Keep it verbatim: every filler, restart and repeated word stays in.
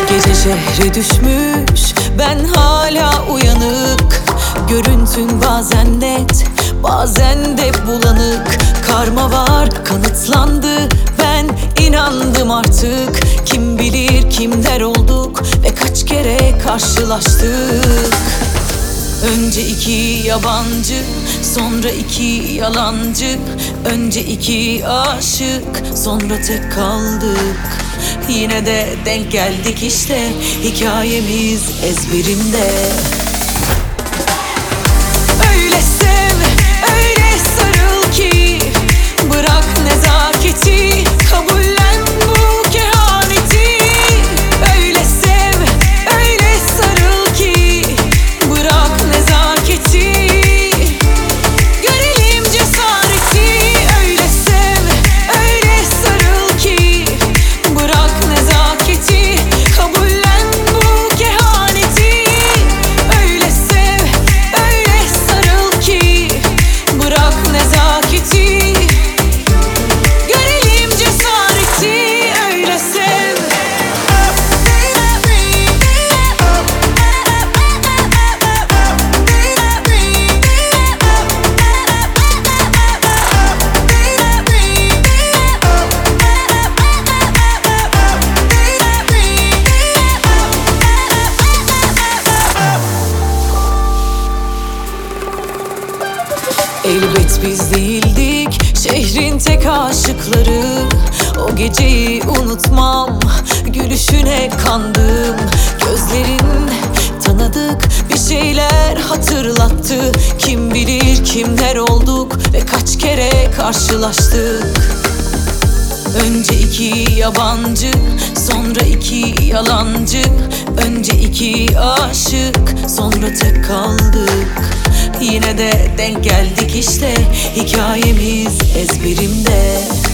Gece şehre düşmüş, ben hala uyanık. Görüntün bazen net, bazen de bulanık. Karma var, kanıtlandı, ben inandım artık. Kim bilir kimler olduk ve kaç kere karşılaştık. Önce iki yabancı, sonra iki yalancı. Önce iki aşık, sonra tek kaldık. Yine de denk geldik işte, hikayemiz ezberimde. Öyle sev, öyle sarıl ki bırak nezaketi, kabullen bu kehaneti. Öyle sev, öyle sarıl ki bırak nezaketi, görelim cesareti. Öyle sev, öyle sarıl ki bırak nezaketi, kabullen bu kehaneti. Öyle sev, öyle sarıl ki bırak nezaketi, görelim cesareti. Öyle sev. Elbet biz değildik şehrin tek aşıkları. O geceyi unutmam, gülüşüne kandım. Gözlerin tanıdık bir şeyler hatırlattı. Kim bilir kimler olduk ve kaç kere karşılaştık. Önce iki yabancı, sonra iki yalancı. Önce iki aşık, sonra tek kaldık. Yine de denk geldik işte, hikayemiz ezberimde.